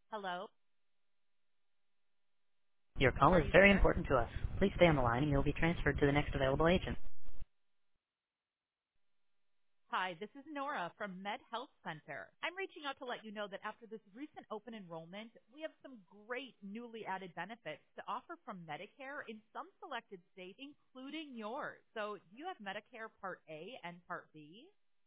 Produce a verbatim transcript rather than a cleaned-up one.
Hello? Your call Are is you very there? important to us. Please stay on the line and you'll be transferred to the next available agent. Hi, this is Nora from Med Health Center. I'm reaching out to let you know that after this recent open enrollment, we have some great newly added benefits to offer from Medicare in some selected states, including yours. So you have Medicare Part A and Part B.